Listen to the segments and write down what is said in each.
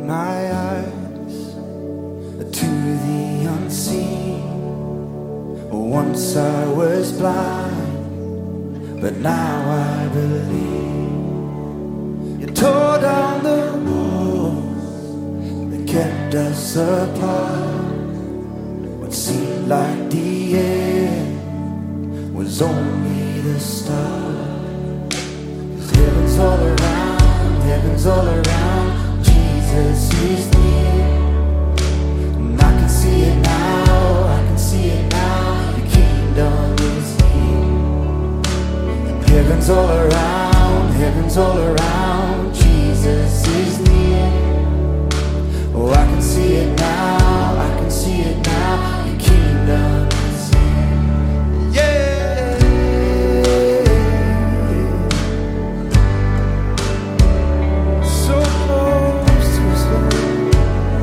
my eyes to the unseen. Once I was blind, but now I believe. You tore down the walls that kept us apart. What seemed like the end was only the start. 'Cause heaven's all around, heaven's all around. Jesus is near, and I can see it now, I can see it now. Your kingdom is here. Heaven's all around, heaven's all around. Jesus is near. Oh, I can see it now, I can see it now. Your kingdom is here. Yeah. So close to His love.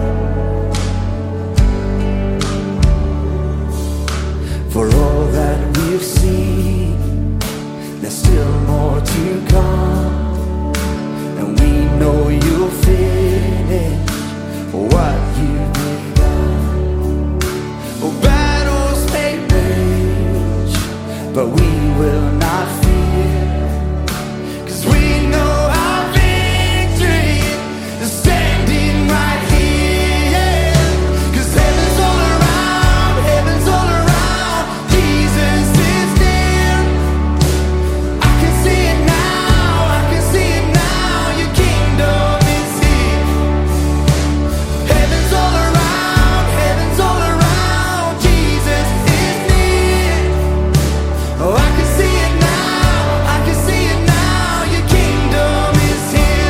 For all that we've seen, there's still more to come. And we know you'll finish what you've begun. Oh, battles may rage, but we will not fear. 'Cause we know our victory is standing right here. 'Cause heaven's all around, heaven's all around. Jesus is near. I can see it now, I can see it now. Your kingdom is here. Heaven's all around, heaven's all around. Jesus is near. Oh, I can see it now, I can see it now. Your kingdom is here.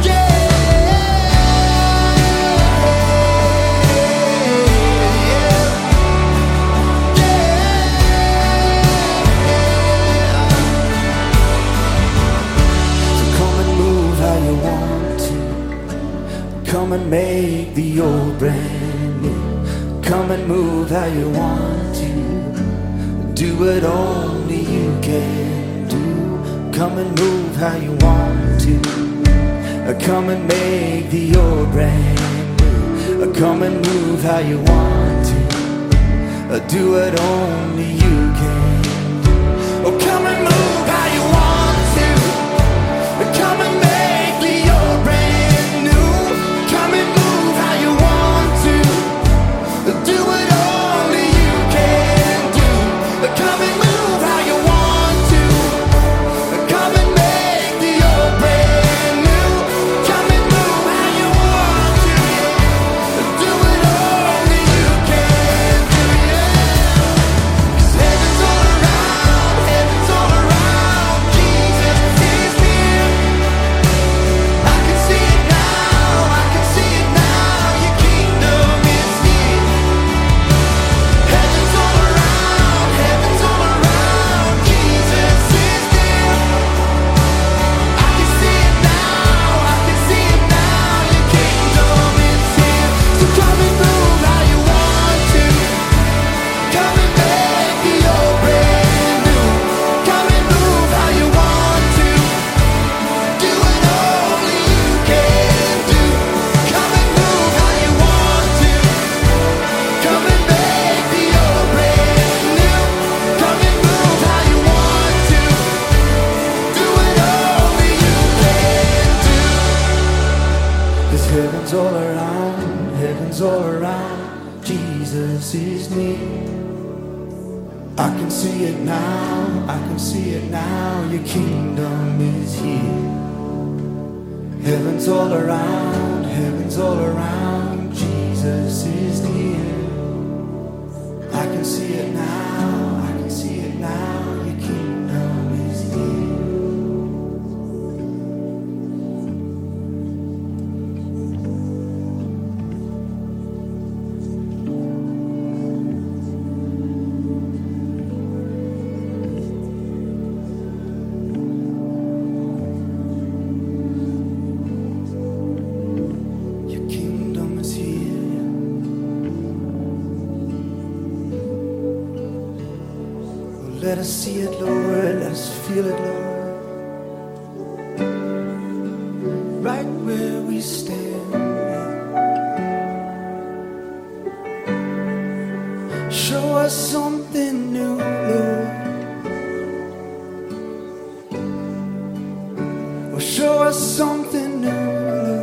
So come and move how you want to. Come and make the old brand new. Come and move how you want to. Do what only you can do. Come and move how you want to. Come and make the old brand new. Come and move how you want to. Do what only you can do. Oh, come and move how you want to. Come and make the old brand new. Come and move how you want to. Do what only you can do. Come and move how you want to. Come and make the old brand new. Come and move how you want to. Do what only you can do. Yeah. 'Cause heaven's all around, heaven's all around. Jesus is near. I can see it now, I can see it now. Your kingdom is here. Heaven's all around, heaven's all around. Jesus is near. I can see it now, I can see it now. Your kingdom is here. So come and move how you want to. Come and make the old brand new. Come and move how you want to. Do what only you can do. Come and move how you want to. Come and make the old brand new. Come and move how you want to. Do what only you can do. 'Cause heaven's all around, heaven's all around. Jesus is near. I can see it now, I can see it now. Your kingdom is here. Heaven's all around, heaven's all around. Jesus is near. I can see it now, I can see it now. Your kingdom is here. Your kingdom is here. Let us see it, Lord. Let us feel it, Lord. Right where we stand. us something new, Lord. Oh, show us something new, Lord.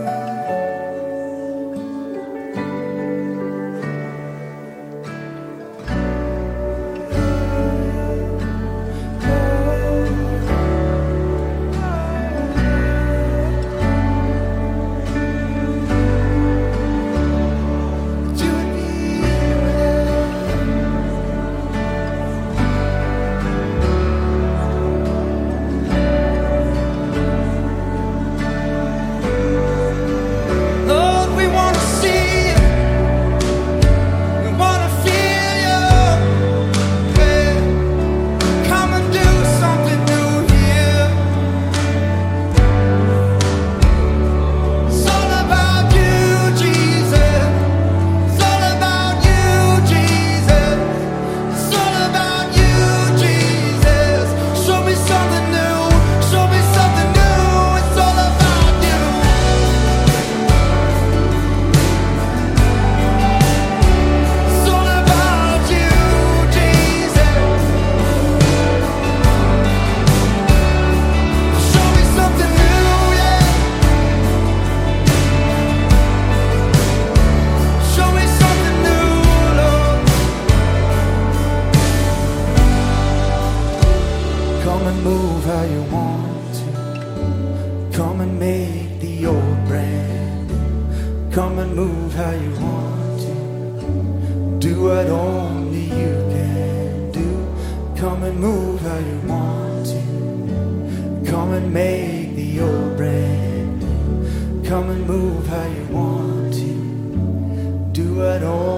Come and move how you want to. Come and make the old brand new. Come and move how you want to. Do what only you can do. Come and move how you want to. Come and make the old brand new. Come and move how you want to. Do what only